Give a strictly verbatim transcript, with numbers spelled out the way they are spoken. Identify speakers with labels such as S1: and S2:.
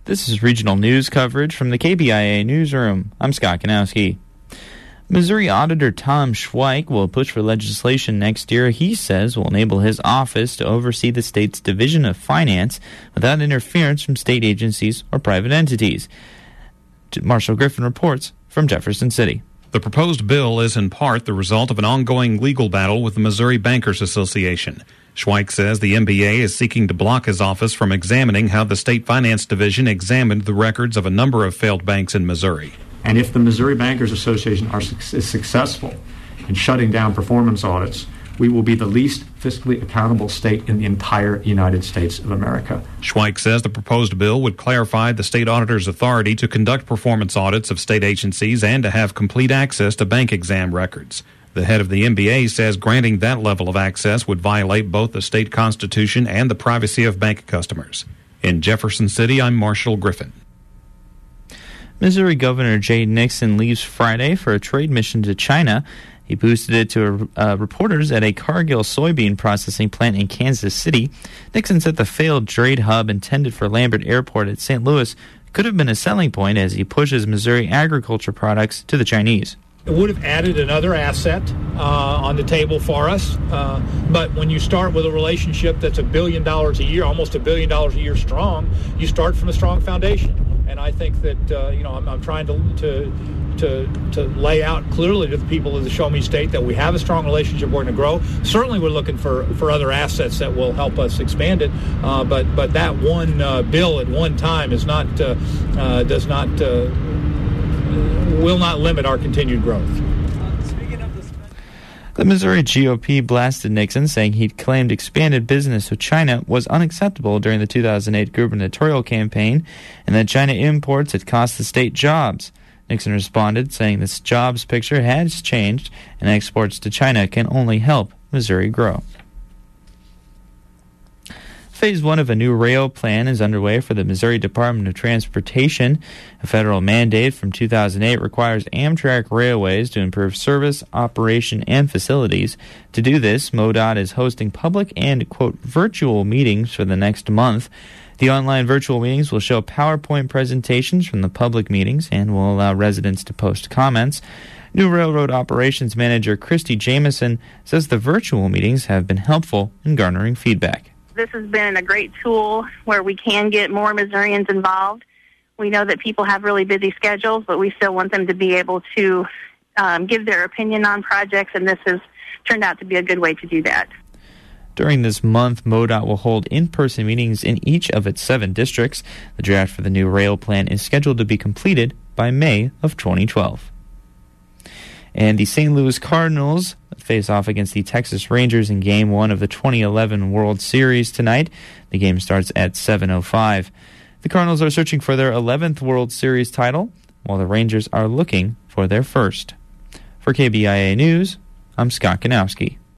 S1: This is regional news coverage from the K B I A newsroom. I'm Scott Kanowski. Missouri Auditor Tom Schweik will push for legislation next year he says will enable his office to oversee the state's Division of Finance without interference from state agencies or private entities. Marshall Griffin reports from Jefferson City.
S2: The proposed bill is in part the result of an ongoing legal battle with the Missouri Bankers Association. Schweik says the M B A is seeking to block his office from examining how the State Finance Division examined the records of a number of failed banks in Missouri.
S3: And if the Missouri Bankers Association are su- is successful in shutting down performance audits, we will be the least fiscally accountable state in the entire United States of America.
S2: Schweik says the proposed bill would clarify the state auditor's authority to conduct performance audits of state agencies and to have complete access to bank exam records. The head of the M B A says granting that level of access would violate both the state constitution and the privacy of bank customers. In Jefferson City, I'm Marshall Griffin.
S1: Missouri Governor Jay Nixon leaves Friday for a trade mission to China. He boosted it to uh, reporters at a Cargill soybean processing plant in Kansas City. Nixon said the failed trade hub intended for Lambert Airport at Saint Louis could have been a selling point as he pushes Missouri agriculture products to the Chinese.
S4: It would have added another asset uh, on the table for us. Uh, but when you start with a relationship that's a billion dollars a year, almost a billion dollars a year strong, you start from a strong foundation. And I think that, uh, you know, I'm, I'm trying to, to to to lay out clearly to the people of the Show Me State that we have a strong relationship, we're going to grow. Certainly we're looking for, for other assets that will help us expand it. Uh, but, but that one uh, bill at one time is not, uh, uh, does not, uh, will not limit our continued growth.
S1: The Missouri G O P blasted Nixon, saying he'd claimed expanded business with China was unacceptable during the two thousand eight gubernatorial campaign, and that China imports had cost the state jobs. Nixon responded, saying this jobs picture has changed, and exports to China can only help Missouri grow. Phase one of a new rail plan is underway for the Missouri Department of Transportation. A federal mandate from two thousand eight requires Amtrak railways to improve service, operation, and facilities. To do this, MoDOT is hosting public and, quote, virtual meetings for the next month. The online virtual meetings will show PowerPoint presentations from the public meetings and will allow residents to post comments. New Railroad Operations Manager Christy Jameson says the virtual meetings have been helpful in garnering feedback.
S5: This has been a great tool where we can get more Missourians involved. We know that people have really busy schedules, but we still want them to be able to um, give their opinion on projects, and this has turned out to be a good way to do that.
S1: During this month, MoDOT will hold in-person meetings in each of its seven districts. The draft for the new rail plan is scheduled to be completed by May of twenty twelve. And the Saint Louis Cardinals face off against the Texas Rangers in Game one of the twenty eleven World Series tonight. The game starts at seven oh five. The Cardinals are searching for their eleventh World Series title, while the Rangers are looking for their first. For K B I A News, I'm Scott Kanowski.